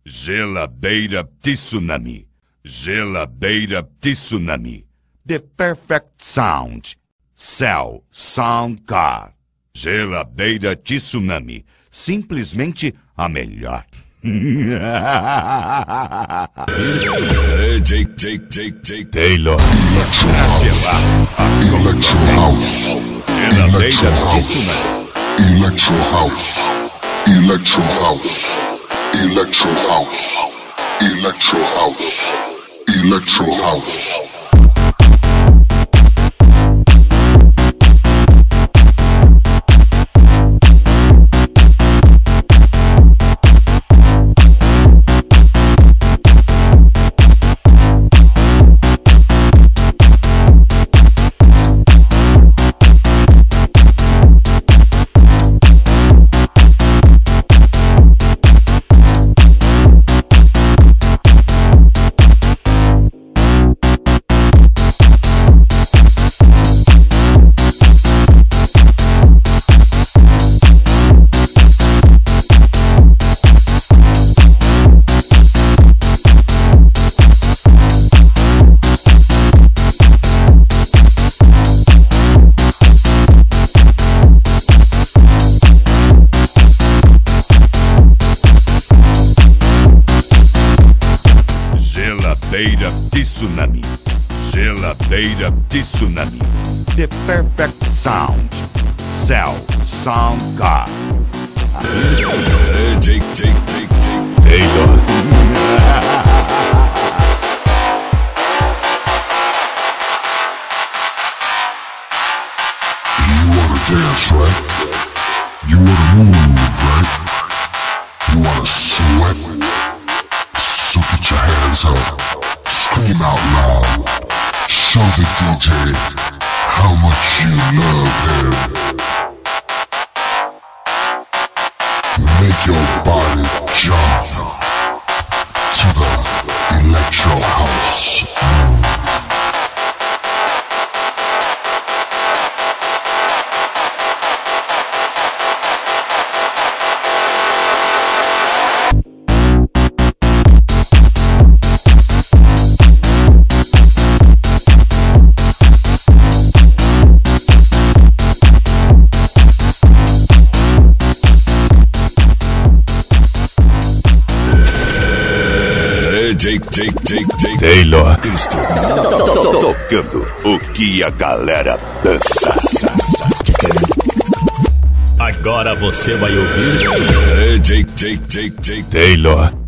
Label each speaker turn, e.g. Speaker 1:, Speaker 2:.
Speaker 1: Geladeira Tsunami. Geladeira Tsunami. The perfect sound. Cell Sound Car. Geladeira Tsunami. Simplesmente a melhor. Jake Taylor.
Speaker 2: Electro House.
Speaker 1: Geladeira Tsunami.
Speaker 2: Electro House. Electro House. Electro House. Electro House. Electro House.
Speaker 1: Geladeira Tsunami. Geladeira Tsunami. The perfect sound. Cell Sound Car. Jake Taylor.
Speaker 2: You wanna dance, right? You wanna move, right? You wanna sweat? So get your hands up, scream out loud, show the DJ how much you love him. Make your body jump to the electro house move.
Speaker 1: Jake Taylor. Tocando o que a galera dança.
Speaker 3: Agora você vai ouvir
Speaker 1: Jake Taylor.